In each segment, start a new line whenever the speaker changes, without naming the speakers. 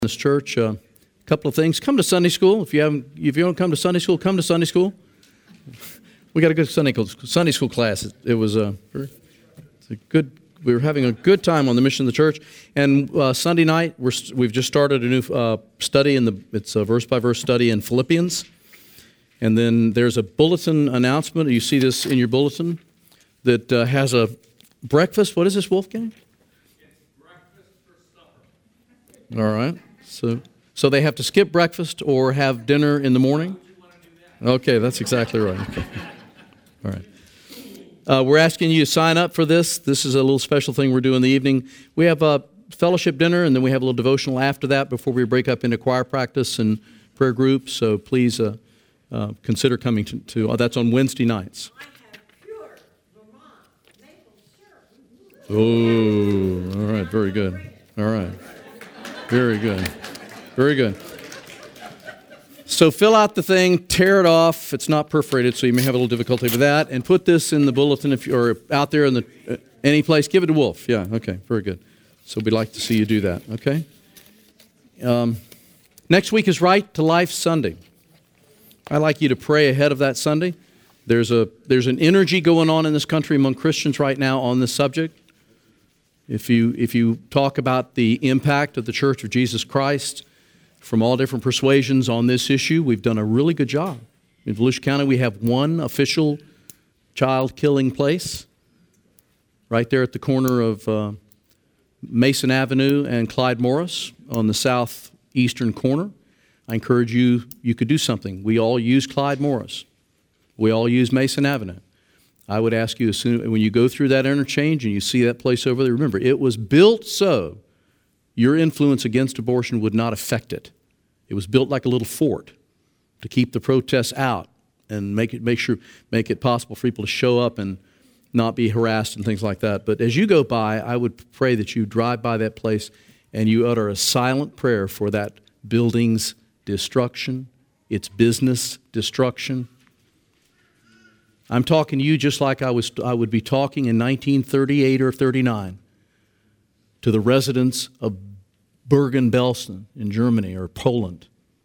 This church, a couple of things. Come to Sunday school. If you don't come to Sunday school, come to Sunday school. We got a good Sunday school class. We were having a good time on the mission of the church. And Sunday night, we've just started a new study it's a verse by verse study in Philippians. And then there's a bulletin announcement. You see this in your bulletin that has a breakfast. What is this, Wolfgang?
Breakfast for supper.
All right. So they have to skip breakfast or have dinner in the morning? Okay, that's exactly right. Okay. All right. We're asking you to sign up for this. This is a little special thing we're doing in the evening. We have a fellowship dinner, and then we have a little devotional after that before we break up into choir practice and prayer groups. So please consider coming to that's on Wednesday nights.
I have pure Vermont maple syrup.
Oh, all right. Very good. All right. Very good. Very good. So fill out the thing, tear it off. It's not perforated, so you may have a little difficulty with that. And put this in the bulletin if you're out there in any place. Give it to Wolf. Yeah, okay, very good. So we'd like to see you do that, okay? Next week is Right to Life Sunday. I'd like you to pray ahead of that Sunday. There's an energy going on in this country among Christians right now on this subject. If you talk about the impact of the Church of Jesus Christ from all different persuasions on this issue, we've done a really good job. In Volusia County, we have one official child-killing place right there at the corner of Mason Avenue and Clyde Morris on the southeastern corner. I encourage you could do something. We all use Clyde Morris. We all use Mason Avenue. I would ask you, when you go through that interchange and you see that place over there, remember, it was built so your influence against abortion would not affect it. It was built like a little fort to keep the protests out and make it possible for people to show up and not be harassed and things like that. But as you go by, I would pray that you drive by that place and you utter a silent prayer for that building's destruction, its business destruction. I'm talking to you just like I would be talking in 1938 or 39 to the residents of Bergen-Belsen in Germany or Poland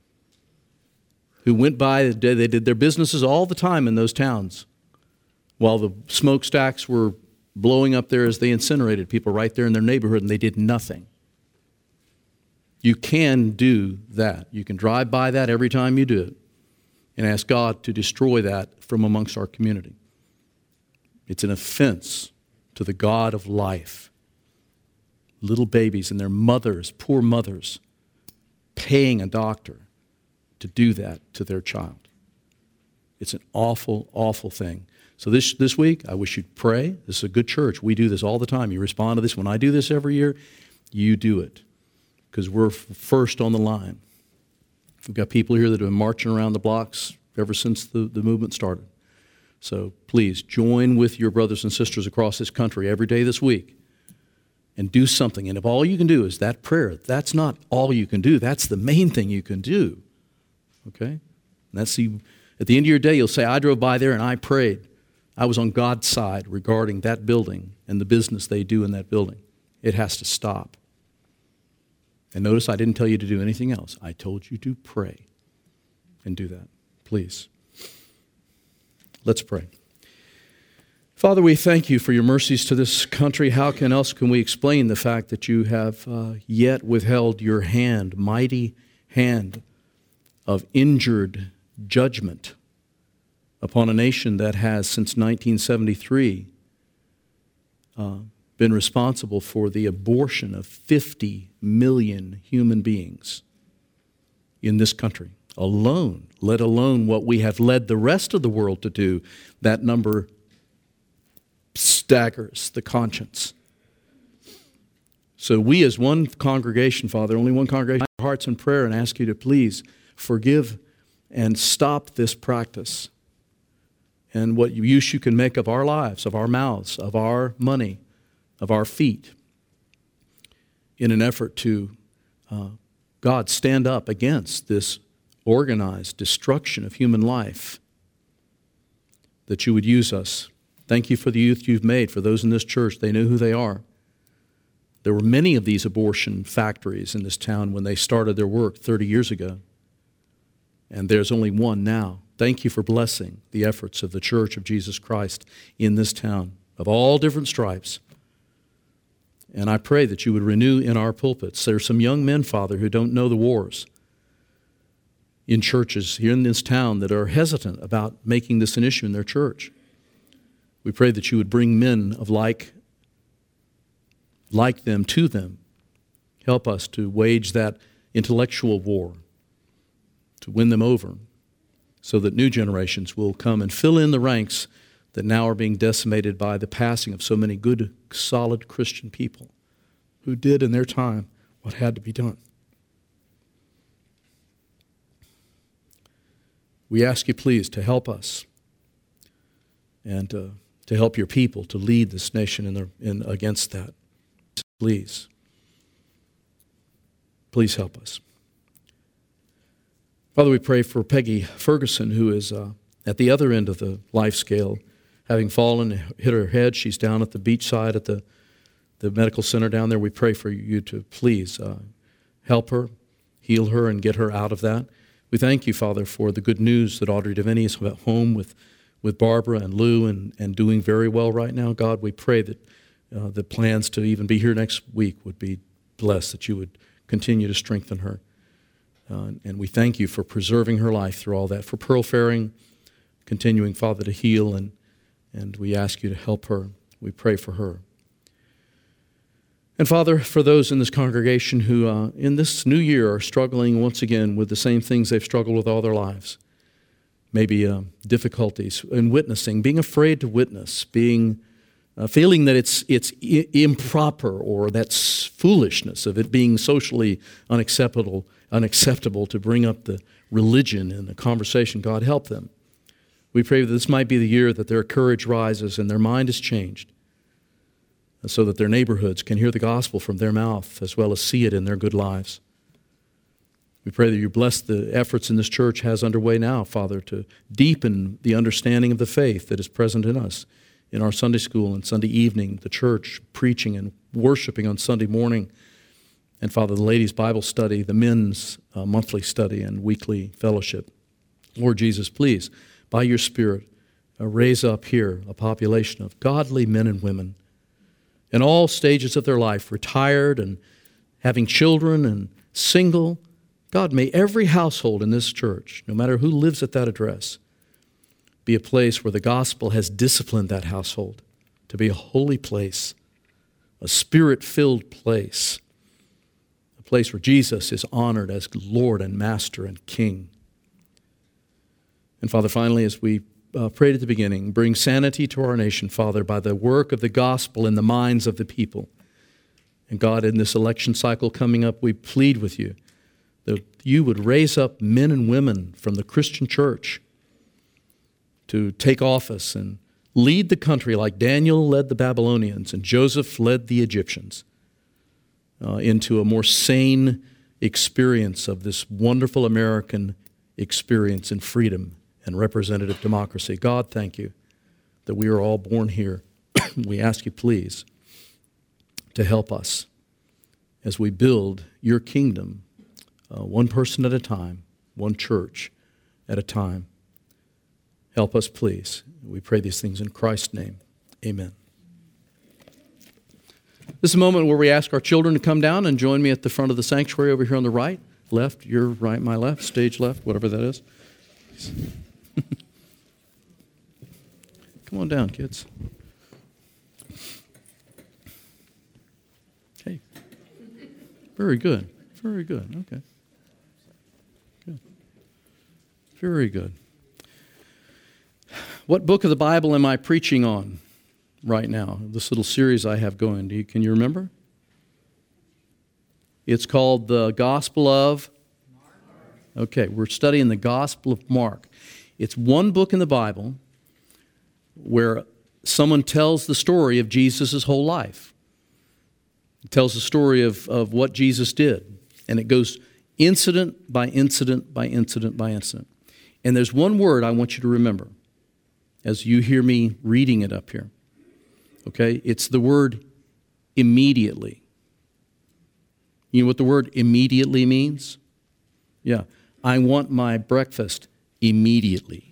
who went by, they did their businesses all the time in those towns while the smokestacks were blowing up there as they incinerated people right there in their neighborhood, and they did nothing. You can do that. You can drive by that every time you do it and ask God to destroy that from amongst our community. It's an offense to the God of life. Little babies and their mothers, poor mothers, paying a doctor to do that to their child. It's an awful, awful thing. So this week, I wish you'd pray. This is a good church. We do this all the time. You respond to this. When I do this every year, you do it because we're first on the line. We've got people here that have been marching around the blocks ever since the movement started. So please join with your brothers and sisters across this country every day this week and do something. And if all you can do is that prayer, that's not all you can do. That's the main thing you can do. Okay? And at the end of your day, you'll say, I drove by there and I prayed. I was on God's side regarding that building and the business they do in that building. It has to stop. And notice I didn't tell you to do anything else. I told you to pray and do that. Please. Let's pray. Father, we thank you for your mercies to this country. How else can we explain the fact that you have yet withheld your hand, mighty hand of injured judgment upon a nation that has, since 1973, been responsible for the abortion of 50 million human beings in this country alone, let alone what we have led the rest of the world to do. That number staggers the conscience. So we as one congregation, Father, only one congregation, our hearts in prayer and ask you to please forgive and stop this practice and what use you can make of our lives, of our mouths, of our money, of our feet, in an effort to, God, stand up against this organized destruction of human life, that you would use us. Thank you for the youth you've made, for those in this church. They know who they are. There were many of these abortion factories in this town when they started their work 30 years ago. And there's only one now. Thank you for blessing the efforts of the Church of Jesus Christ in this town of all different stripes. And I pray that you would renew in our pulpits. There are some young men, Father, who don't know the wars in churches here in this town that are hesitant about making this an issue in their church. We pray that you would bring men of like them to them. Help us to wage that intellectual war, to win them over, so that new generations will come and fill in the ranks that now are being decimated by the passing of so many good, solid Christian people who did in their time what had to be done. We ask you, please, to help us and to help your people to lead this nation against that. Please. Please help us. Father, we pray for Peggy Ferguson, who is at the other end of the life scale, having fallen and hit her head. She's down at the beachside at the medical center down there. We pray for you to please help her, heal her, and get her out of that. We thank you, Father, for the good news that Audrey Devaney is at home with Barbara and Lou and doing very well right now. God, we pray that the plans to even be here next week would be blessed, that you would continue to strengthen her. And we thank you for preserving her life through all that. For Pearl Faring, continuing, Father, to heal, and we ask you to help her. We pray for her. And Father, for those in this congregation who in this new year are struggling once again with the same things they've struggled with all their lives, maybe difficulties in witnessing, being afraid to witness, being feeling that it's improper, or that's foolishness of it being socially unacceptable to bring up the religion in the conversation. God, help them. We pray that this might be the year that their courage rises and their mind is changed, so that their neighborhoods can hear the gospel from their mouth as well as see it in their good lives. We pray that you bless the efforts in this church has underway now, Father, to deepen the understanding of the faith that is present in us, in our Sunday school and Sunday evening, the church preaching and worshiping on Sunday morning, and Father, the ladies' Bible study, the men's monthly study and weekly fellowship. Lord Jesus, please, by your Spirit, raise up here a population of godly men and women in all stages of their life, retired and having children and single. God, may every household in this church, no matter who lives at that address, be a place where the gospel has disciplined that household to be a holy place, a Spirit-filled place, a place where Jesus is honored as Lord and Master and King. And Father, finally, as we prayed at the beginning, bring sanity to our nation, Father, by the work of the gospel in the minds of the people. And God, in this election cycle coming up, we plead with you that you would raise up men and women from the Christian church to take office and lead the country like Daniel led the Babylonians and Joseph led the Egyptians into a more sane experience of this wonderful American experience in freedom and representative democracy. God, thank you that we are all born here. We ask you, please, to help us as we build your kingdom, one person at a time, one church at a time. Help us, please. We pray these things in Christ's name. Amen. This is a moment where we ask our children to come down and join me at the front of the sanctuary over here on the right, left, your right, my left, stage left, whatever that is. Come on down, kids. Okay. Very good. Very good. Okay. Good. Very good. What book of the Bible am I preaching on right now? This little series I have going. Can you remember? It's called the Gospel of Mark. Okay, we're studying the Gospel of Mark. It's one book in the Bible where someone tells the story of Jesus' whole life. It tells the story of what Jesus did. And it goes incident by incident by incident by incident. And there's one word I want you to remember as you hear me reading it up here. Okay? It's the word immediately. You know what the word immediately means? Yeah. I want my breakfast immediately.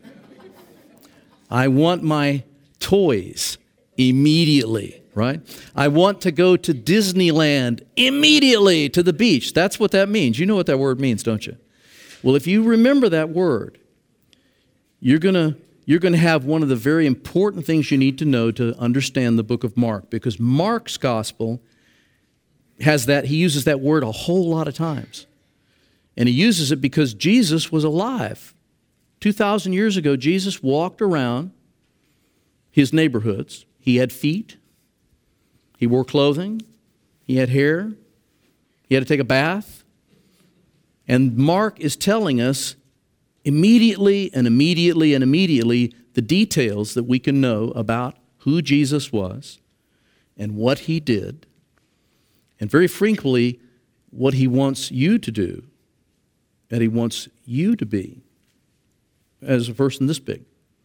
I want my toys immediately, right? I want to go to Disneyland immediately, to the beach. That's what that means. You know what that word means, don't you? Well, if you remember that word, you're going to have one of the very important things you need to know to understand the book of Mark, because Mark's gospel has that, he uses that word a whole lot of times. And he uses it because Jesus was alive. 2,000 years ago, Jesus walked around his neighborhoods. He had feet. He wore clothing. He had hair. He had to take a bath. And Mark is telling us immediately the details that we can know about who Jesus was and what he did, and very frequently what he wants you to do, and he wants you to be as a person this big.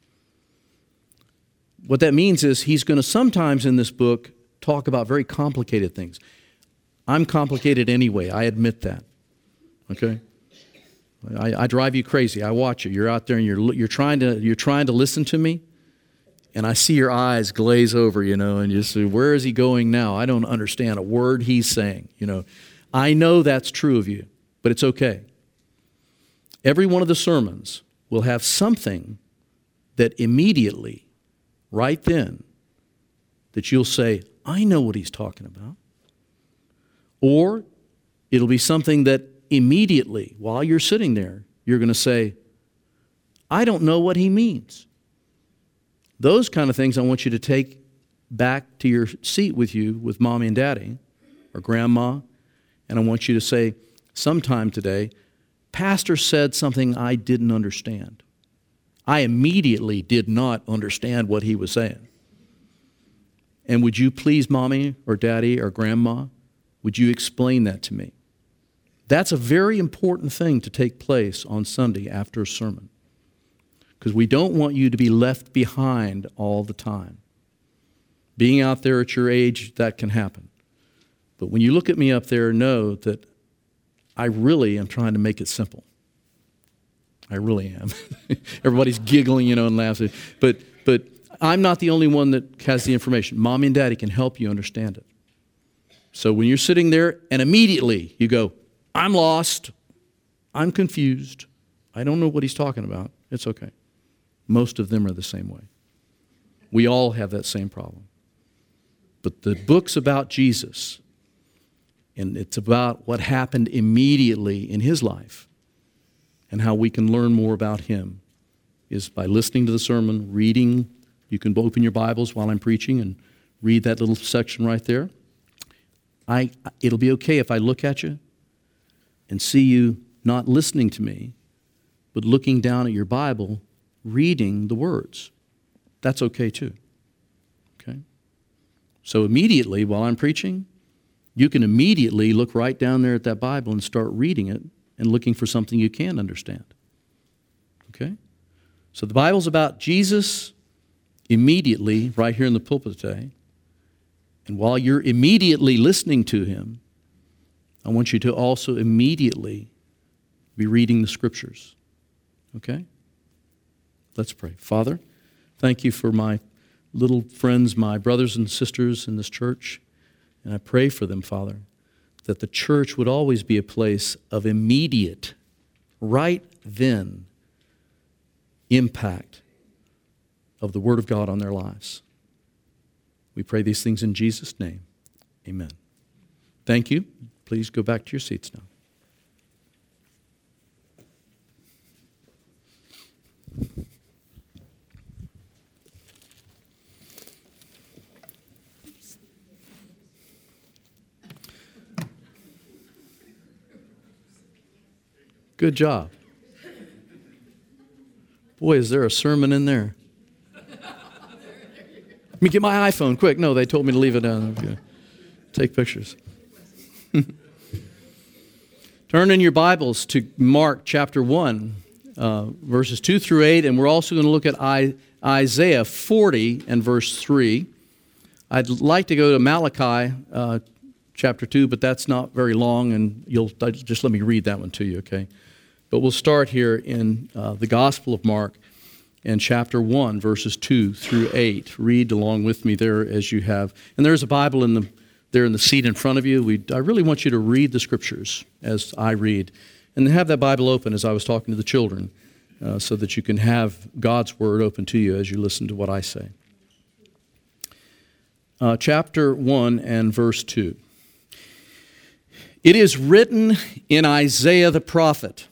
What that means is he's going to sometimes in this book talk about very complicated things. I'm complicated anyway, I admit that. Okay? I drive you crazy. I watch you. You're out there and you're trying to listen to me, and I see your eyes glaze over, and you say, where is he going now? I don't understand a word he's saying, I know that's true of you, but it's okay. Every one of the sermons will have something that immediately, right then, that you'll say, I know what he's talking about. Or it'll be something that immediately, while you're sitting there, you're going to say, I don't know what he means. Those kind of things I want you to take back to your seat with you, with mommy and daddy, or grandma, and I want you to say, sometime today, Pastor said something I didn't understand. I immediately did not understand what he was saying. And would you please, mommy or daddy or grandma, would you explain that to me? That's a very important thing to take place on Sunday after a sermon, because we don't want you to be left behind all the time. Being out there at your age, that can happen. But when you look at me up there, know that I really am trying to make it simple. I really am. Everybody's giggling, and laughing. But I'm not the only one that has the information. Mommy and daddy can help you understand it. So when you're sitting there and immediately you go, I'm lost, I'm confused, I don't know what he's talking about, it's okay. Most of them are the same way. We all have that same problem. But the book's about Jesus, and it's about what happened immediately in his life, and how we can learn more about him is by listening to the sermon, reading. You can open your Bibles while I'm preaching and read that little section right there. It'll be okay if I look at you and see you not listening to me, but looking down at your Bible, reading the words. That's okay too. Okay? So immediately while I'm preaching, you can immediately look right down there at that Bible and start reading it and looking for something you can understand. Okay? So the Bible's about Jesus immediately right here in the pulpit today. And while you're immediately listening to him, I want you to also immediately be reading the Scriptures. Okay? Let's pray. Father, thank you for my little friends, my brothers and sisters in this church. And I pray for them, Father, that the church would always be a place of immediate, right then, impact of the Word of God on their lives. We pray these things in Jesus' name. Amen. Thank you. Please go back to your seats now. Good job. Boy, is there a sermon in there. Let me get my iPhone, quick. No, they told me to leave it down there. Take pictures. Turn in your Bibles to Mark chapter 1, verses 2 through 8, and we're also going to look at Isaiah 40 and verse 3. I'd like to go to Malachi chapter 2, but that's not very long, and you'll just let me read that one to you, okay? But we'll start here in the Gospel of Mark and chapter 1, verses 2 through 8. Read along with me there as you have. And there's a Bible there in the seat in front of you. I really want you to read the Scriptures as I read. And have that Bible open as I was talking to the children so that you can have God's Word open to you as you listen to what I say. Chapter 1 and verse 2. It is written in Isaiah the prophet,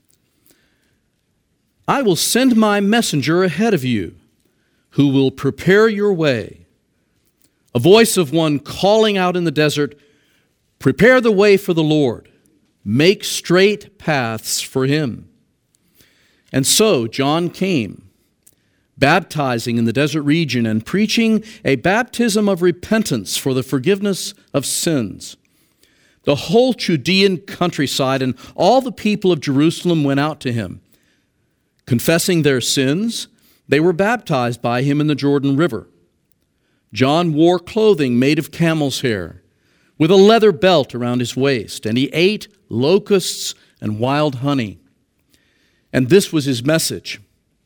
I will send my messenger ahead of you, who will prepare your way. A voice of one calling out in the desert, prepare the way for the Lord, make straight paths for him. And so John came, baptizing in the desert region and preaching a baptism of repentance for the forgiveness of sins. The whole Judean countryside and all the people of Jerusalem went out to him. Confessing their sins, they were baptized by him in the Jordan River. John wore clothing made of camel's hair, with a leather belt around his waist, and he ate locusts and wild honey. And this was his message.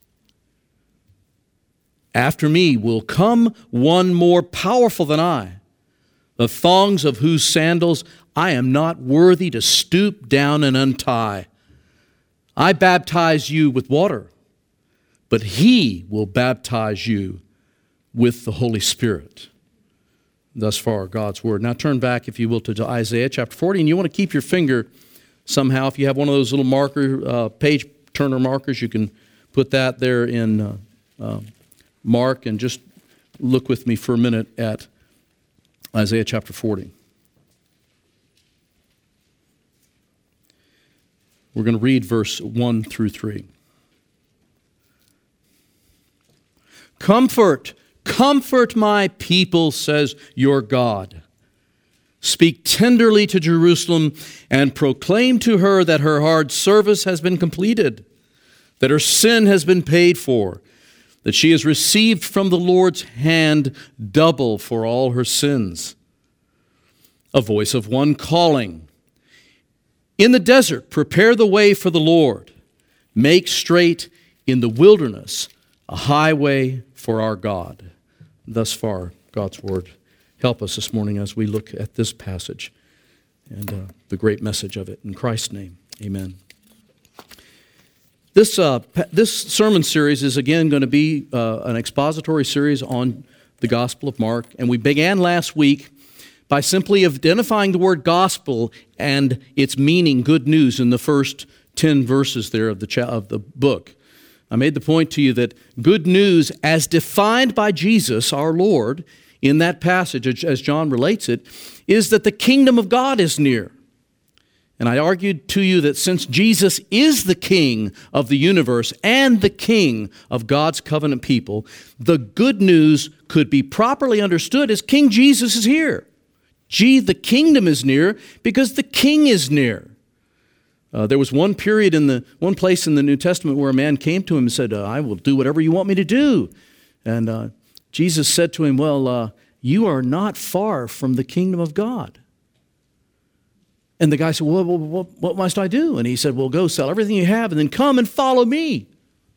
After me will come one more powerful than I, the thongs of whose sandals I am not worthy to stoop down and untie. I baptize you with water, but he will baptize you with the Holy Spirit. Thus far, God's Word. Now turn back, if you will, to Isaiah chapter 40, and you want to keep your finger somehow. If you have one of those little page turner markers, you can put that there in Mark, and just look with me for a minute at Isaiah chapter 40. We're going to read verse 1 through 3. Comfort, comfort my people, says your God. Speak tenderly to Jerusalem and proclaim to her that her hard service has been completed, that her sin has been paid for, that she has received from the Lord's hand double for all her sins. A voice of one calling, in the desert, prepare the way for the Lord. Make straight in the wilderness a highway for our God. Thus far, God's Word. Help us this morning as we look at this passage and the great message of it. In Christ's name, amen. This sermon series is again going to be an expository series on the Gospel of Mark. And we began last week by simply identifying the word gospel and its meaning, good news, in the first 10 verses there of the book. I made the point to you that good news, as defined by Jesus, our Lord, in that passage, as John relates it, is that the kingdom of God is near. And I argued to you that since Jesus is the King of the universe and the King of God's covenant people, the good news could be properly understood as King Jesus is here. The kingdom is near because the King is near. There was one period one place in the New Testament where a man came to him and said, I will do whatever you want me to do. And Jesus said to him, well, you are not far from the kingdom of God. And the guy said, well, what must I do? And he said, well, go sell everything you have and then come and follow me.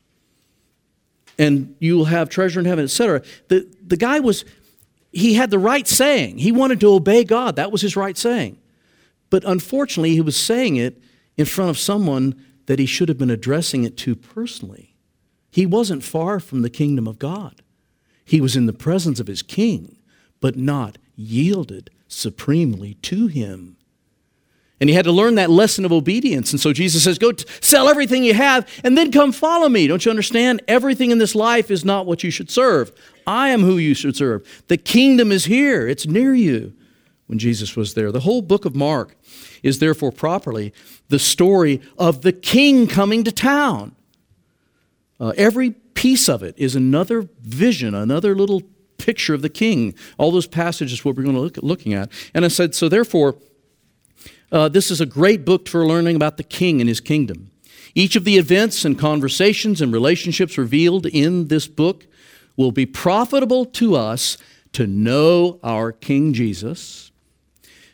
And you will have treasure in heaven, etc. The guy he had the right saying. He wanted to obey God. That was his right saying. But unfortunately, he was saying it in front of someone that he should have been addressing it to personally. He wasn't far from the kingdom of God. He was in the presence of his king, but not yielded supremely to him. And he had to learn that lesson of obedience. And so Jesus says, go sell everything you have and then come follow me. Don't you understand? Everything in this life is not what you should serve. I am who you should serve. The kingdom is here. It's near you. When Jesus was there. The whole book of Mark is therefore properly the story of the king coming to town. Every piece of it is another vision, another little picture of the king. All those passages what we're going to looking at. And I said, so therefore, this is a great book for learning about the king and his kingdom. Each of the events and conversations and relationships revealed in this book will be profitable to us to know our King Jesus,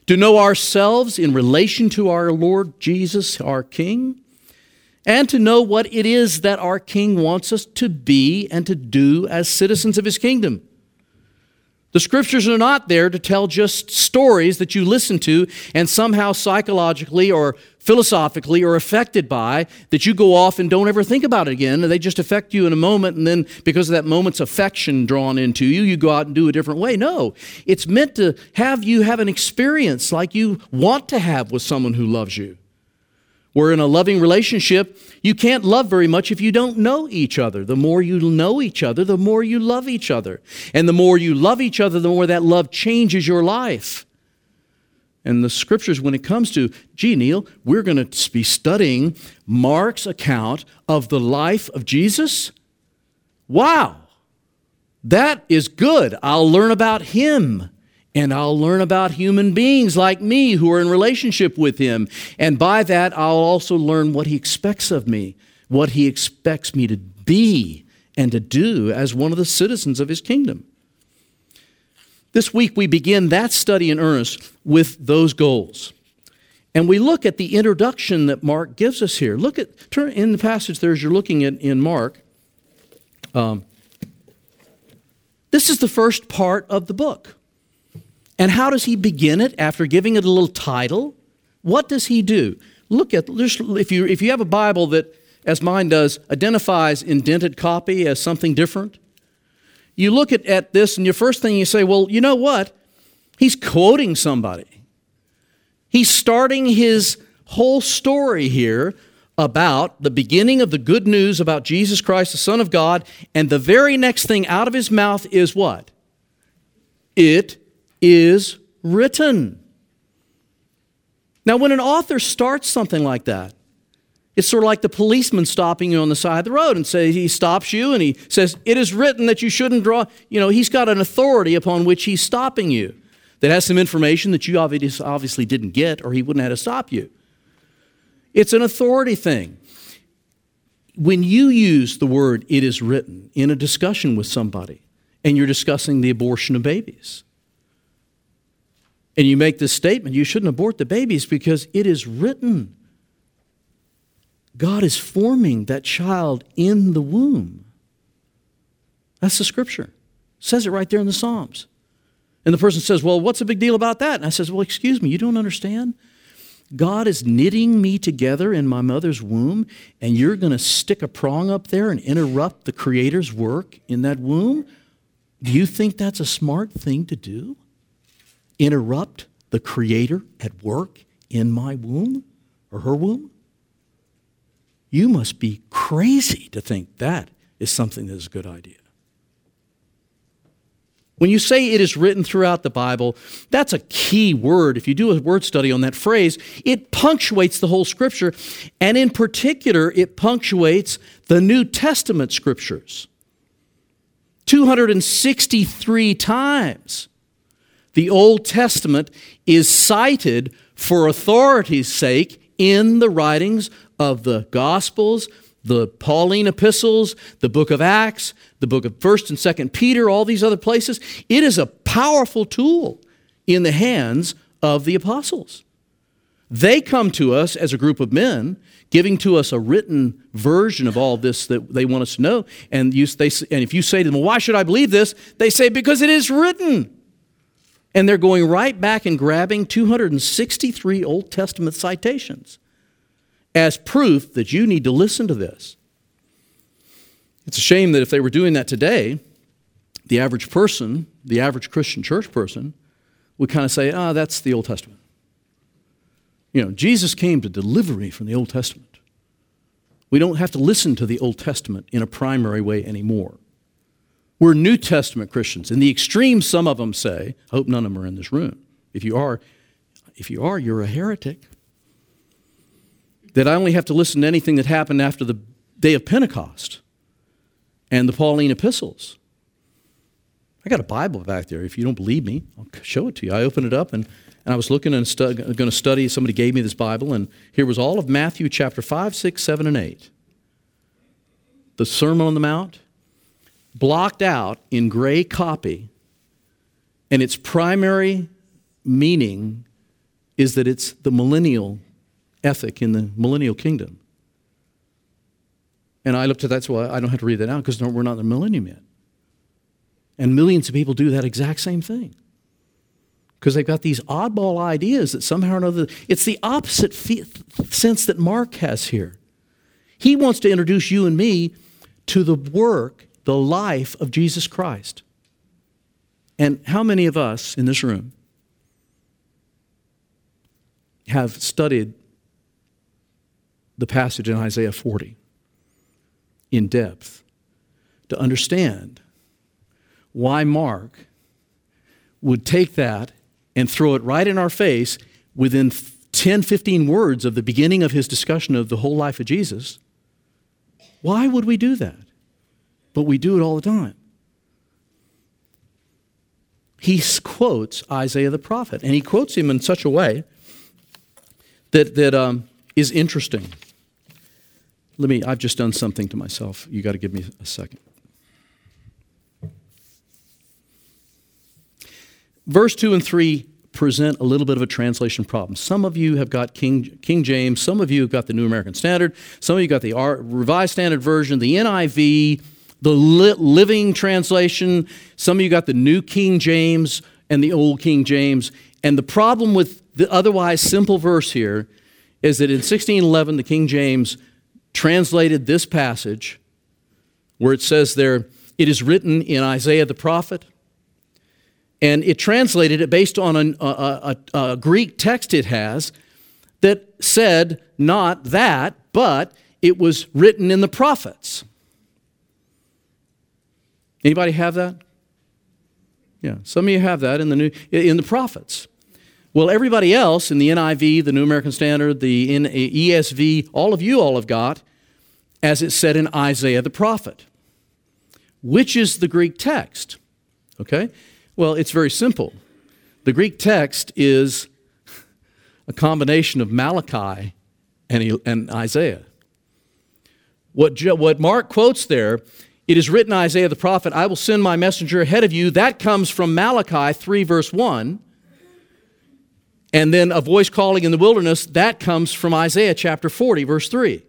to know ourselves in relation to our Lord Jesus, our King, and to know what it is that our King wants us to be and to do as citizens of His kingdom. The Scriptures are not there to tell just stories that you listen to and somehow psychologically or philosophically are affected by, that you go off and don't ever think about it again, and they just affect you in a moment, and then because of that moment's affection drawn into you, you go out and do a different way. No, it's meant to have you have an experience like you want to have with someone who loves you. Where in a loving relationship, you can't love very much if you don't know each other. The more you know each other, the more you love each other. And the more you love each other, the more that love changes your life. And the Scriptures, when it comes to, Neil, we're going to be studying Mark's account of the life of Jesus. Wow, that is good. I'll learn about Him. And I'll learn about human beings like me who are in relationship with Him. And by that, I'll also learn what He expects of me, what He expects me to be and to do as one of the citizens of His kingdom. This week, we begin that study in earnest with those goals. And we look at the introduction that Mark gives us here. Turn in the passage there as you're looking at in Mark. This is the first part of the book. And how does he begin it after giving it a little title? What does he do? Look at, if you have a Bible that, as mine does, identifies indented copy as something different, you look at this and your first thing you say, well, you know what? He's quoting somebody. He's starting his whole story here about the beginning of the good news about Jesus Christ, the Son of God, and the very next thing out of his mouth is what? It is written. Now, when an author starts something like that, it's sort of like the policeman stopping you on the side of the road and he stops you and he says, it is written that you shouldn't draw. He's got an authority upon which he's stopping you that has some information that you obviously didn't get or he wouldn't have to stop you. It's an authority thing. When you use the word, it is written, in a discussion with somebody and you're discussing the abortion of babies, and you make this statement, you shouldn't abort the babies because it is written. God is forming that child in the womb. That's the Scripture. It says it right there in the Psalms. And the person says, well, what's the big deal about that? And I says, well, excuse me, you don't understand? God is knitting me together in my mother's womb, and you're going to stick a prong up there and interrupt the Creator's work in that womb? Do you think that's a smart thing to do? Interrupt the Creator at work in my womb or her womb? You must be crazy to think that is something that is a good idea. When you say it is written throughout the Bible, that's a key word. If you do a word study on that phrase, it punctuates the whole Scripture, and in particular, it punctuates the New Testament Scriptures. 263 times. The Old Testament is cited for authority's sake in the writings of the Gospels, the Pauline epistles, the book of Acts, the book of 1st and 2nd Peter, all these other places. It is a powerful tool in the hands of the apostles. They come to us as a group of men, giving to us a written version of all this that they want us to know. And if you say to them, well, why should I believe this? They say, because it is written. And they're going right back and grabbing 263 Old Testament citations as proof that you need to listen to this. It's a shame that if they were doing that today, the average person, the average Christian church person, would kind of say, that's the Old Testament. Jesus came to deliver me from the Old Testament. We don't have to listen to the Old Testament in a primary way anymore. We're New Testament Christians. In the extreme, some of them say, I hope none of them are in this room. If you are, you're a heretic. That I only have to listen to anything that happened after the day of Pentecost and the Pauline epistles. I got a Bible back there. If you don't believe me, I'll show it to you. I opened it up and I was looking and going to study. Somebody gave me this Bible, and here was all of Matthew chapter 5, 6, 7, and 8. The Sermon on the Mount, blocked out in gray copy, and its primary meaning is that it's the millennial ethic in the millennial kingdom. And I looked at that, so I don't have to read that out because we're not in the millennium yet. And millions of people do that exact same thing. Because they've got these oddball ideas that somehow or another, it's the opposite sense that Mark has here. He wants to introduce you and me to the work, the life of Jesus Christ. And how many of us in this room have studied the passage in Isaiah 40 in depth to understand why Mark would take that and throw it right in our face within 10, 15 words of the beginning of his discussion of the whole life of Jesus? Why would we do that? But we do it all the time. He quotes Isaiah the prophet, and he quotes him in such a way that is interesting. I've just done something to myself. You got to give me a second. Verse 2 and 3 present a little bit of a translation problem. Some of you have got King James, some of you have got the New American Standard, some of you got the Revised Standard Version, the NIV, the Living Translation, some of you got the New King James and the Old King James. And the problem with the otherwise simple verse here is that in 1611, the King James translated this passage where it says there, it is written in Isaiah the prophet, and it translated it based on a Greek text it has that said not that, but it was written in the prophets. Anybody have that? Yeah, some of you have that in the prophets. Well, everybody else in the NIV, the New American Standard, the ESV, all have got, as it said in Isaiah the prophet. Which is the Greek text? Okay? Well, it's very simple. The Greek text is a combination of Malachi and Isaiah. What Mark quotes there, it is written Isaiah the prophet, I will send my messenger ahead of you. That comes from Malachi 3 verse 1. And then a voice calling in the wilderness, that comes from Isaiah chapter 40 verse 3.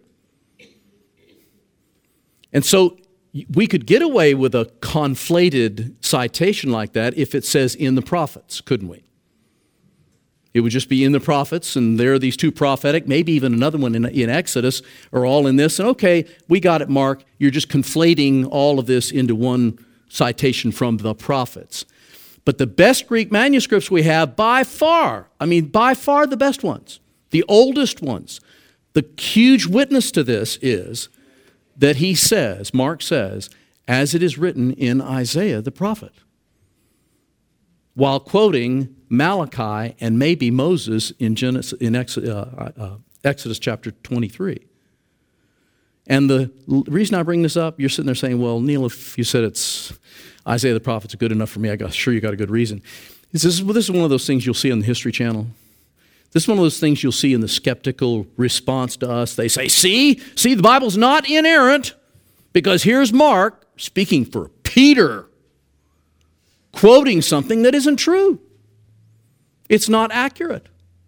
And so we could get away with a conflated citation like that if it says in the prophets, couldn't we? It would just be in the prophets, and there are these two prophetic, maybe even another one in Exodus, are all in this. And okay, we got it, Mark. You're just conflating all of this into one citation from the prophets. But the best Greek manuscripts we have by far the best ones, the oldest ones, the huge witness to this is that he says, Mark says, as it is written in Isaiah the prophet, while quoting Malachi and maybe Moses in Exodus chapter 23. And the reason I bring this up, you're sitting there saying, well, Neil, if you said it's Isaiah the prophet's good enough for me, I'm sure you got a good reason. This is one of those things you'll see on the History Channel. This is one of those things you'll see in the skeptical response to us. They say, see, the Bible's not inerrant because here's Mark speaking for Peter, quoting something that isn't true. It's not accurate.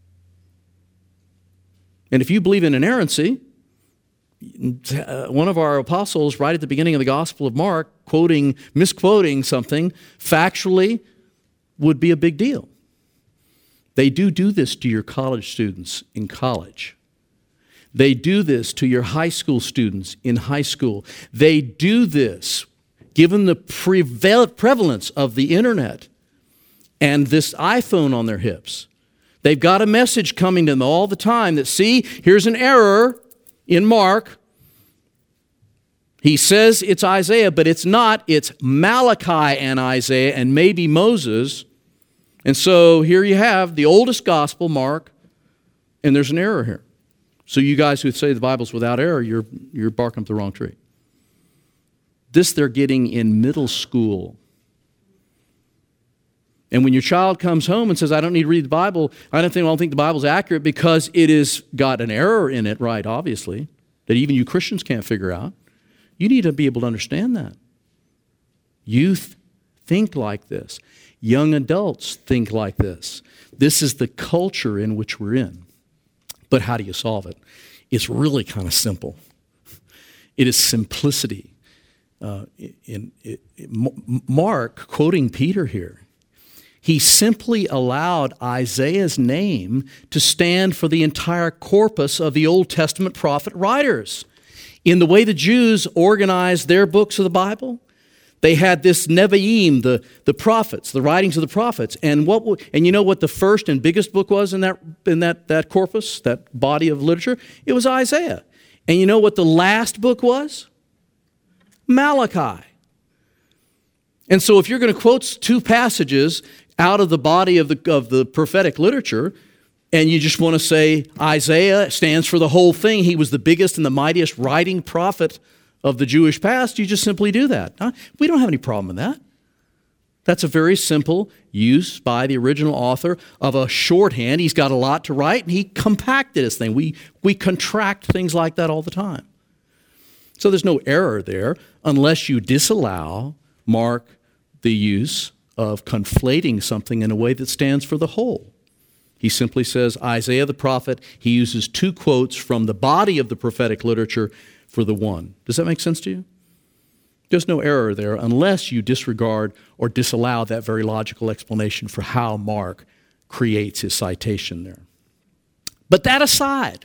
And if you believe in inerrancy, one of our apostles right at the beginning of the Gospel of Mark misquoting something factually would be a big deal. They do this to your college students in college. They do this to your high school students in high school. They do this, given the prevalence of the internet and this iPhone on their hips. They've got a message coming to them all the time that, see, here's an error in Mark. He says it's Isaiah, but it's not. It's Malachi and Isaiah and maybe Moses. And so here you have the oldest gospel, Mark, and there's an error here. So you guys who say the Bible's without error, you're barking up the wrong tree. This they're getting in middle school. And when your child comes home and says, I don't need to read the Bible, I don't think the Bible's accurate because it has got an error in it, right, obviously, that even you Christians can't figure out. You need to be able to understand that. Youth, think like this. Young adults think like this. This is the culture in which we're in. But how do you solve it? It's really kind of simple. It is simplicity. Mark, quoting Peter here, he simply allowed Isaiah's name to stand for the entire corpus of the Old Testament prophet writers. In the way the Jews organized their books of the Bible, they had this Nevi'im, the prophets, the writings of the prophets. And you know what the first and biggest book was in that corpus, that body of literature? It was Isaiah. And you know what the last book was? Malachi. And so if you're going to quote two passages out of the body of the prophetic literature, and you just want to say Isaiah stands for the whole thing, he was the biggest and the mightiest writing prophet of the Jewish past, you just simply do that. We don't have any problem with that. That's a very simple use by the original author of a shorthand. He's got a lot to write, and he compacted his thing. We contract things like that all the time. So there's no error there unless you disallow, Mark, the use of conflating something in a way that stands for the whole. He simply says Isaiah the prophet. He uses two quotes from the body of the prophetic literature for the one. Does that make sense to you? There's no error there unless you disregard or disallow that very logical explanation for how Mark creates his citation there. But that aside,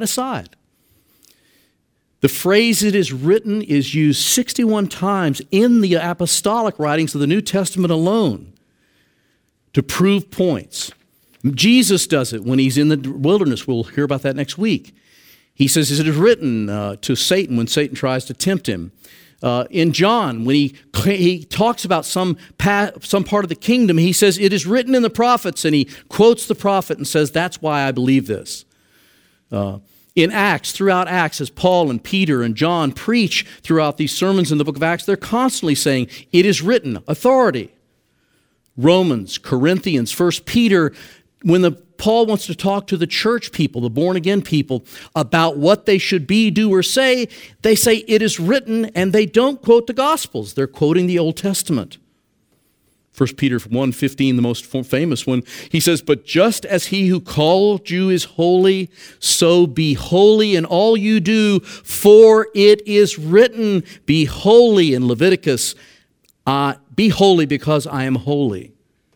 the phrase "it is written" is used 61 times in the apostolic writings of the New Testament alone to prove points. Jesus does it when he's in the wilderness. We'll hear about that next week. He says, "It is written" to Satan when Satan tries to tempt him. In John, when he talks about some part of the kingdom, he says, "It is written in the prophets," and he quotes the prophet and says, "That's why I believe this." In Acts, throughout Acts, as Paul and Peter and John preach throughout these sermons in the book of Acts, they're constantly saying, "It is written," authority. Romans, Corinthians, 1 Peter, when Paul wants to talk to the church people, the born-again people, about what they should be, do, or say, they say, "It is written," and they don't quote the Gospels. They're quoting the Old Testament. 1 Peter 1:15, the most famous one, he says, "But just as he who called you is holy, so be holy in all you do, for it is written, be holy," in Leviticus, "Be holy because I am holy."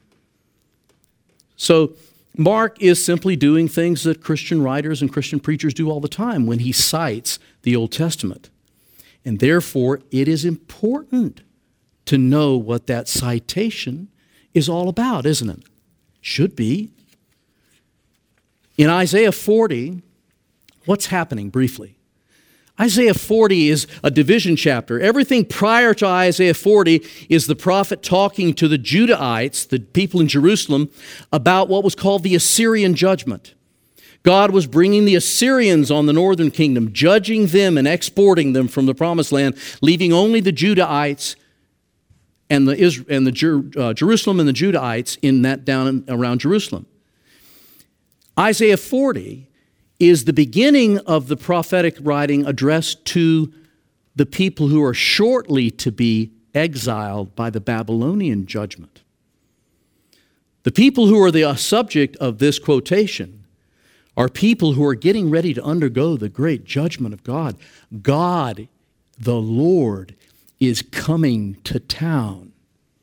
So Mark is simply doing things that Christian writers and Christian preachers do all the time when he cites the Old Testament. And therefore, it is important to know what that citation is all about, isn't it? Should be. In Isaiah 40, what's happening briefly? Isaiah 40 is a division chapter. Everything prior to Isaiah 40 is the prophet talking to the Judahites, the people in Jerusalem, about what was called the Assyrian judgment. God was bringing the Assyrians on the northern kingdom, judging them and exporting them from the promised land, leaving only the Judahites and Jerusalem and the Judahites in that down around Jerusalem. Isaiah 40 is the beginning of the prophetic writing addressed to the people who are shortly to be exiled by the Babylonian judgment. The people who are the subject of this quotation are people who are getting ready to undergo the great judgment of God. God, the Lord, is coming to town.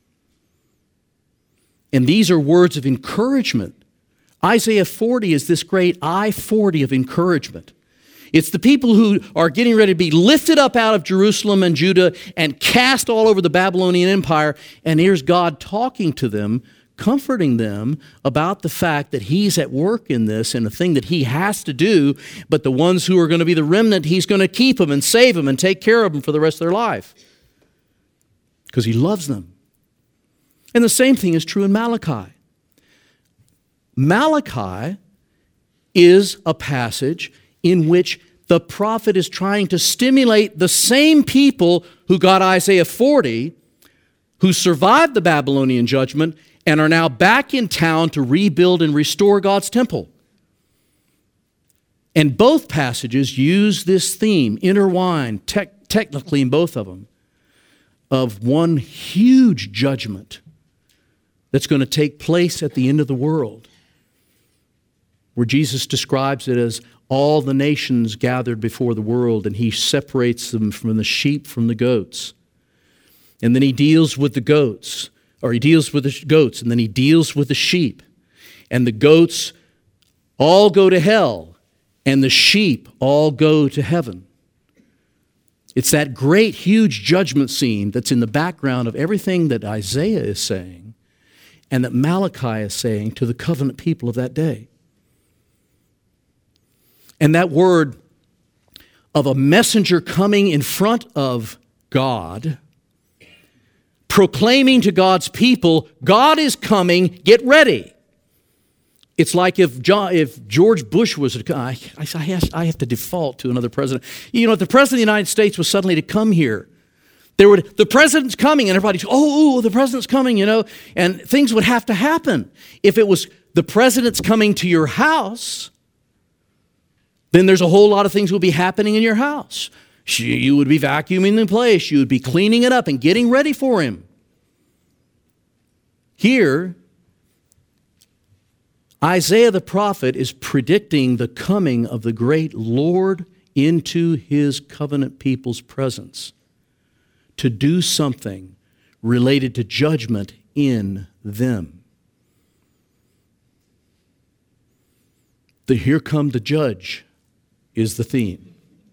And these are words of encouragement. Isaiah 40 is this great I-40 of encouragement. It's the people who are getting ready to be lifted up out of Jerusalem and Judah and cast all over the Babylonian Empire. And here's God talking to them, comforting them about the fact that He's at work in this and a thing that He has to do, but the ones who are going to be the remnant, He's going to keep them and save them and take care of them for the rest of their life because He loves them. And the same thing is true in Malachi. Malachi is a passage in which the prophet is trying to stimulate the same people who got Isaiah 40, who survived the Babylonian judgment and are now back in town to rebuild and restore God's temple. And both passages use this theme, intertwined technically in both of them, of one huge judgment that's going to take place at the end of the world, where Jesus describes it as all the nations gathered before the world, and he separates them from the sheep from the goats. And then he deals with the goats, or he deals with the goats, and then he deals with the sheep. And the goats all go to hell, and the sheep all go to heaven. It's that great, huge judgment scene that's in the background of everything that Isaiah is saying and that Malachi is saying to the covenant people of that day. And that word of a messenger coming in front of God, proclaiming to God's people, God is coming, get ready. It's like if George Bush was, I have to default to another president. You know, if the president of the United States was suddenly to come here, the president's coming, and everybody's, the president's coming, and things would have to happen. If it was the president's coming to your house, then there's a whole lot of things will be happening in your house. You would be vacuuming the place. You would be cleaning it up and getting ready for him. Here, Isaiah the prophet is predicting the coming of the great Lord into his covenant people's presence to do something related to judgment in them. The "Here come the judge" is the theme.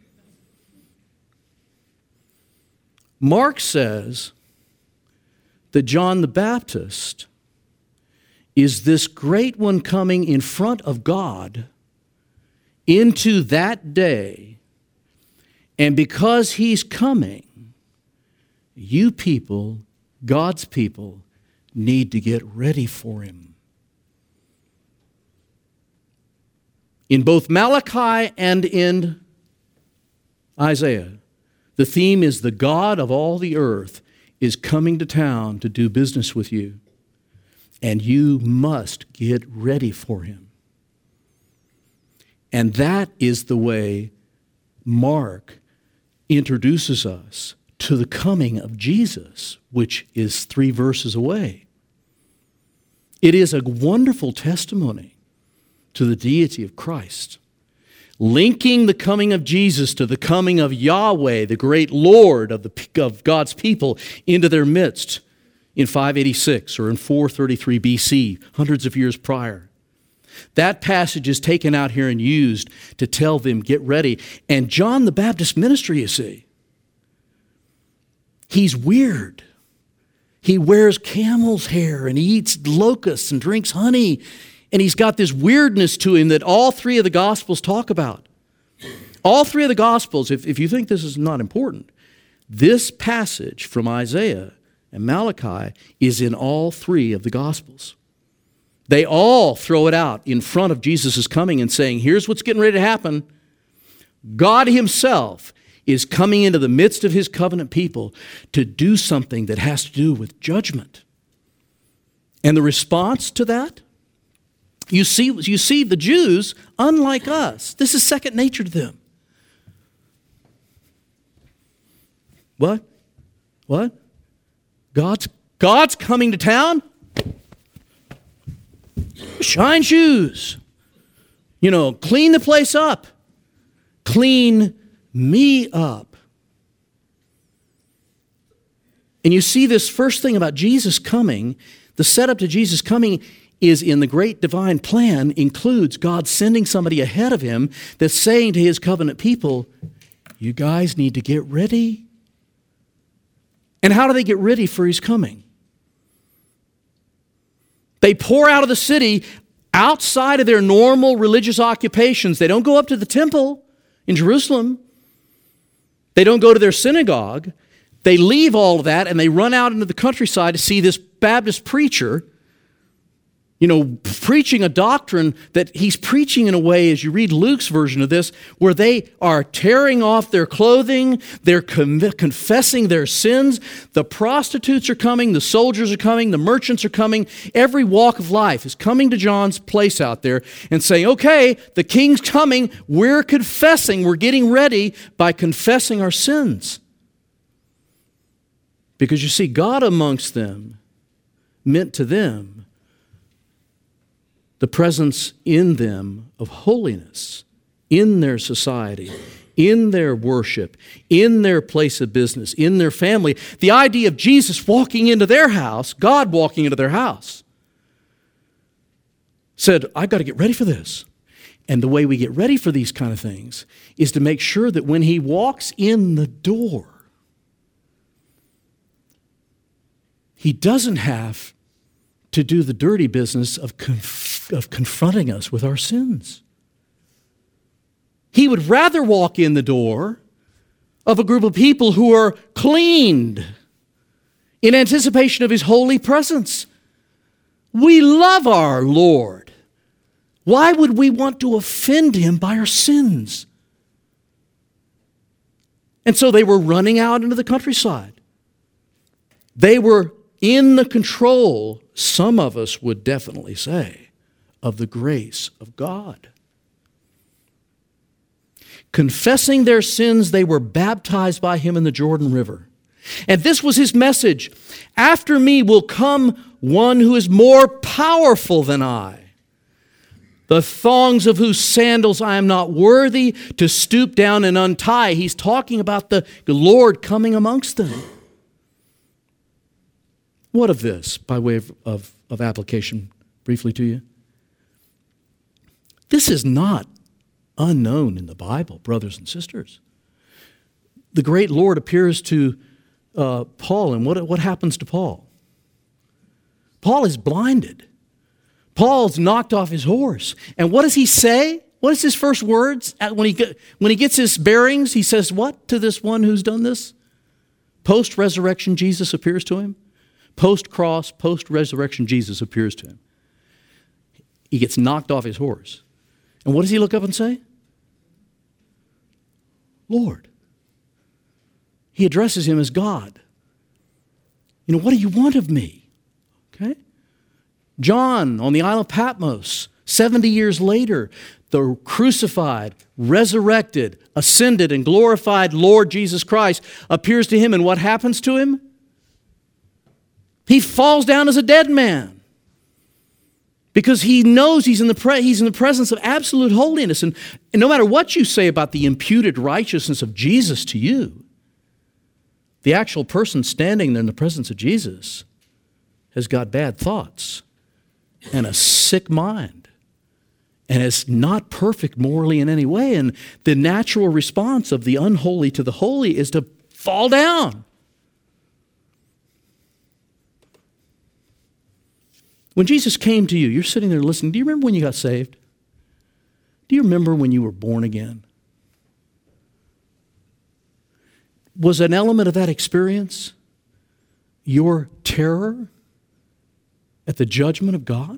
Mark says that John the Baptist is this great one coming in front of God into that day. And because he's coming, you people, God's people, need to get ready for him. In both Malachi and in Isaiah, the theme is the God of all the earth is coming to town to do business with you. And you must get ready for him. And that is the way Mark introduces us to the coming of Jesus, which is 3 verses away. It is a wonderful testimony to the deity of Christ, linking the coming of Jesus to the coming of Yahweh, the great Lord of God's people, into their midst in 586 or in 433 BC, hundreds of years prior. That passage is taken out here and used to tell them, get ready. And John the Baptist's ministry, you see, he's weird. He wears camel's hair and he eats locusts and drinks honey. And he's got this weirdness to him that all 3 of the Gospels talk about. All 3 of the Gospels, if you think this is not important, this passage from Isaiah and Malachi is in all 3 of the Gospels. They all throw it out in front of Jesus' coming and saying, here's what's getting ready to happen. God himself is coming into the midst of his covenant people to do something that has to do with judgment. And the response to that? You see the Jews, unlike us, this is second nature to them. What? God's coming to town? Shine shoes. Clean the place up. Clean me up. And you see this first thing about Jesus coming, the setup to Jesus coming is in the great divine plan includes God sending somebody ahead of him that's saying to his covenant people, you guys need to get ready. And how do they get ready for his coming? They pour out of the city outside of their normal religious occupations. They don't go up to the temple in Jerusalem. They don't go to their synagogue. They leave all of that and they run out into the countryside to see this Baptist preacher, preaching a doctrine that he's preaching in a way, as you read Luke's version of this, where they are tearing off their clothing, they're confessing their sins. The prostitutes are coming, the soldiers are coming, the merchants are coming. Every walk of life is coming to John's place out there and saying, okay, the king's coming. We're confessing. We're getting ready by confessing our sins. Because you see, God amongst them meant to them the presence in them of holiness in their society, in their worship, in their place of business, in their family. The idea of Jesus walking into their house, God walking into their house, said, I've got to get ready for this. And the way we get ready for these kind of things is to make sure that when he walks in the door, he doesn't have to do the dirty business of confronting us with our sins. He would rather walk in the door of a group of people who are cleaned in anticipation of his holy presence. We love our Lord. Why would we want to offend him by our sins? And so they were running out into the countryside. They were in the control, some of us would definitely say, of the grace of God. Confessing their sins, they were baptized by him in the Jordan River. And this was his message. After me will come one who is more powerful than I, the thongs of whose sandals I am not worthy to stoop down and untie. He's talking about the Lord coming amongst them. What of this, by way of application, briefly to you? This is not unknown in the Bible, brothers and sisters. The great Lord appears to Paul, and what happens to Paul? Paul is blinded. Paul's knocked off his horse. And what does he say? What is his first words? When he gets his bearings, he says what to this one who's done this? Post-resurrection, Jesus appears to him. Post-cross, post-resurrection, Jesus appears to him. He gets knocked off his horse. And what does he look up and say? Lord. He addresses him as God. You know, what do you want of me? Okay? John on the Isle of Patmos, 70 years later, the crucified, resurrected, ascended, and glorified Lord Jesus Christ appears to him, and what happens to him? He falls down as a dead man because he knows he's in the presence of absolute holiness. And no matter what you say about the imputed righteousness of Jesus to you, the actual person standing there in the presence of Jesus has got bad thoughts and a sick mind and is not perfect morally in any way. And the natural response of the unholy to the holy is to fall down. When Jesus came to you, you're sitting there listening. Do you remember when you got saved? Do you remember when you were born again? Was an element of that experience your terror at the judgment of God?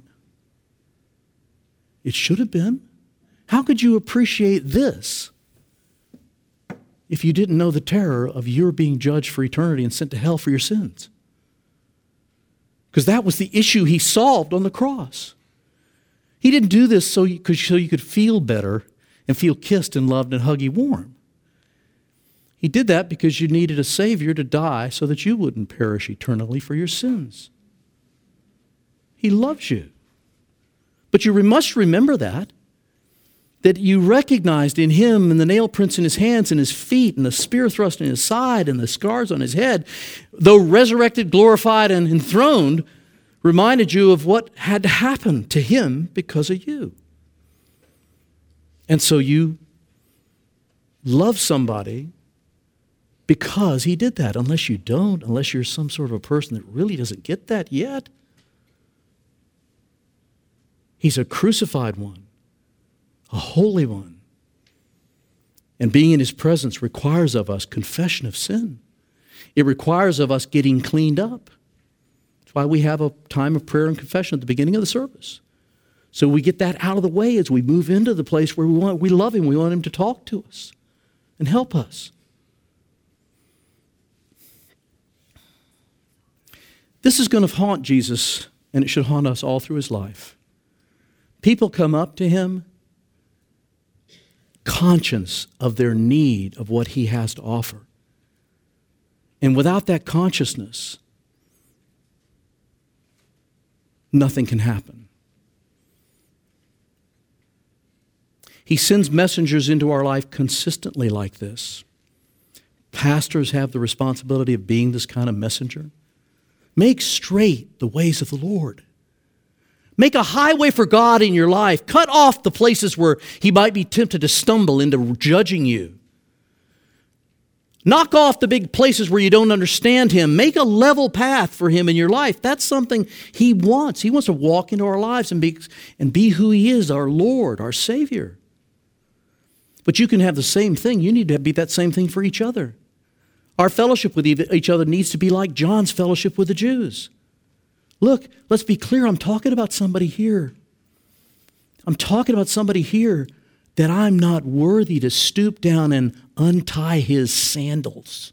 It should have been. How could you appreciate this if you didn't know the terror of your being judged for eternity and sent to hell for your sins? Because that was the issue he solved on the cross. He didn't do this so you could feel better and feel kissed and loved and huggy warm. He did that because you needed a Savior to die so that you wouldn't perish eternally for your sins. He loves you. But you must remember that you recognized in him and the nail prints in his hands and his feet and the spear thrust in his side and the scars on his head, though resurrected, glorified, and enthroned, reminded you of what had to happen to him because of you. And so you love somebody because he did that. Unless you don't, unless you're some sort of a person that really doesn't get that yet. He's a crucified one, a holy one. And being in his presence requires of us confession of sin. It requires of us getting cleaned up. That's why we have a time of prayer and confession at the beginning of the service. So we get that out of the way as we move into the place where we love him. We want him to talk to us and help us. This is going to haunt Jesus, and it should haunt us all through his life. People come up to him conscious of their need of what he has to offer. And without that consciousness, nothing can happen. He sends messengers into our life consistently like this. Pastors have the responsibility of being this kind of messenger. Make straight the ways of the Lord. Make a highway for God in your life. Cut off the places where He might be tempted to stumble into judging you. Knock off the big places where you don't understand Him. Make a level path for Him in your life. That's something He wants. He wants to walk into our lives and be who He is, our Lord, our Savior. But you can have the same thing. You need to be that same thing for each other. Our fellowship with each other needs to be like John's fellowship with the Jews. Look, let's be clear. I'm talking about somebody here. I'm talking about somebody here that I'm not worthy to stoop down and untie his sandals.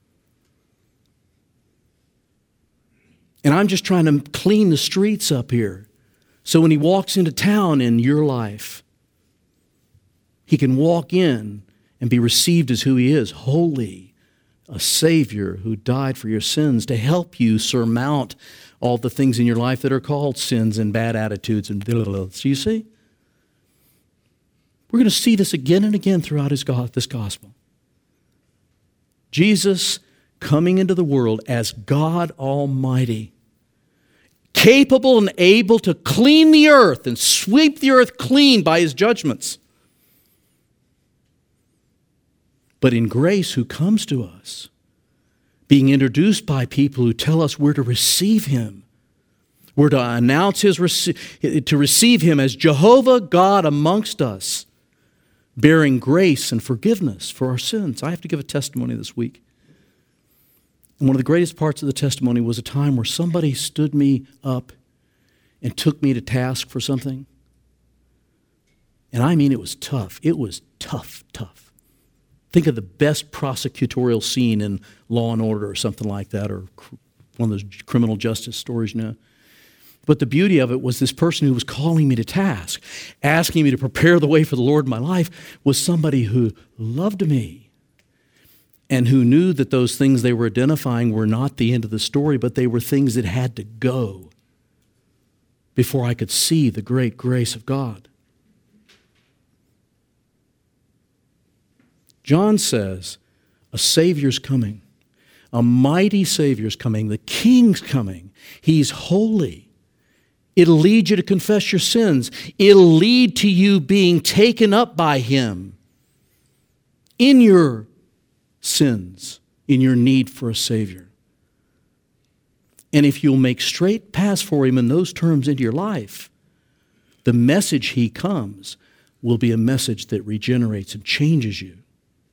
And I'm just trying to clean the streets up here. So when he walks into town in your life, he can walk in and be received as who he is, holy, a Savior who died for your sins to help you surmount all the things in your life that are called sins and bad attitudes and blah, blah, blah. So you see? We're going to see this again and again throughout this gospel. Jesus coming into the world as God Almighty, capable and able to clean the earth and sweep the earth clean by His judgments. But in grace, who comes to us, being introduced by people who tell us we're to receive Him. We're to announce to receive Him as Jehovah God amongst us, bearing grace and forgiveness for our sins. I have to give a testimony this week. And one of the greatest parts of the testimony was a time where somebody stood me up and took me to task for something. And I mean, it was tough. It was tough. Think of the best prosecutorial scene in Law and Order or something like that, or one of those criminal justice stories, you know. But the beauty of it was this person who was calling me to task, asking me to prepare the way for the Lord in my life, was somebody who loved me and who knew that those things they were identifying were not the end of the story, but they were things that had to go before I could see the great grace of God. John says, a Savior's coming. A mighty Savior's coming. The King's coming. He's holy. It'll lead you to confess your sins. It'll lead to you being taken up by Him in your sins, in your need for a Savior. And if you'll make straight paths for Him in those terms into your life, the message He comes will be a message that regenerates and changes you.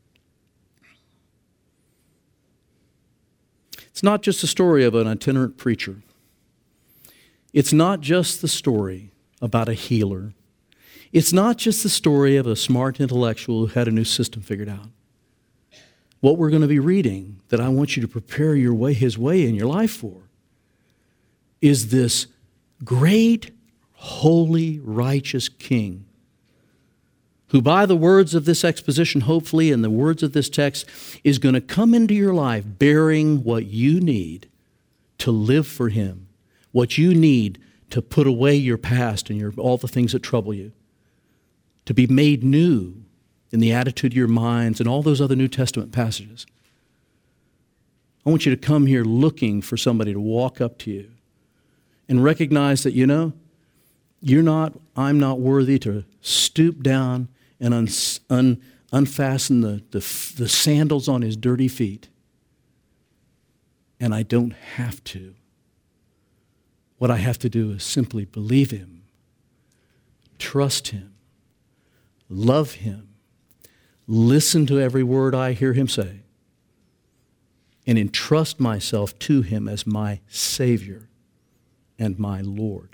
It's not just a story of an itinerant preacher. It's not just the story about a healer. It's not just the story of a smart intellectual who had a new system figured out. What we're going to be reading, that I want you to prepare His way in your life for, is this great, holy, righteous King who, by the words of this exposition, hopefully, and the words of this text, is going to come into your life bearing what you need to live for Him, what you need to put away your past and all the things that trouble you, to be made new in the attitude of your minds and all those other New Testament passages. I want you to come here looking for somebody to walk up to you and recognize that, I'm not worthy to stoop down and unfasten the sandals on his dirty feet. And I don't have to. What I have to do is simply believe Him, trust Him, love Him, listen to every word I hear Him say, and entrust myself to Him as my Savior and my Lord.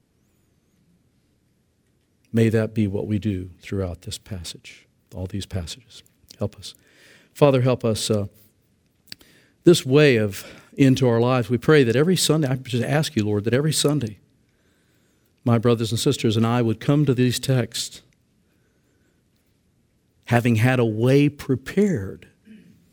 May that be what we do throughout this passage, all these passages. Help us. Father, help us this way into our lives. We pray that every Sunday, I just ask you, Lord, that every Sunday, my brothers and sisters and I would come to these texts having had a way prepared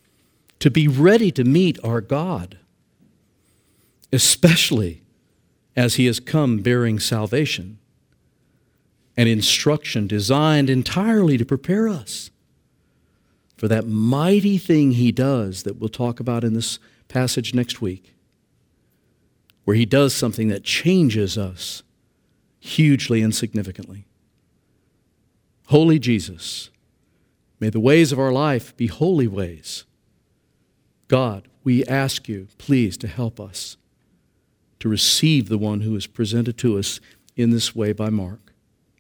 to be ready to meet our God, especially as he has come bearing salvation and instruction designed entirely to prepare us for that mighty thing he does that we'll talk about in this passage next week, where he does something that changes us hugely and significantly. Holy Jesus, may the ways of our life be holy ways. God, we ask you, please, to help us to receive the one who is presented to us in this way by Mark.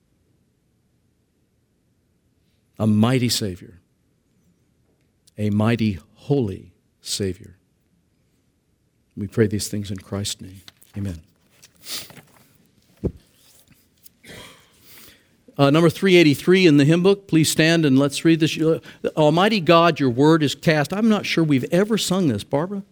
A mighty Savior, a mighty, holy Savior. We pray these things in Christ's name. Amen. Number 383 in the hymn book. Please stand and let's read this. Almighty God, your word is cast. I'm not sure we've ever sung this. Barbara?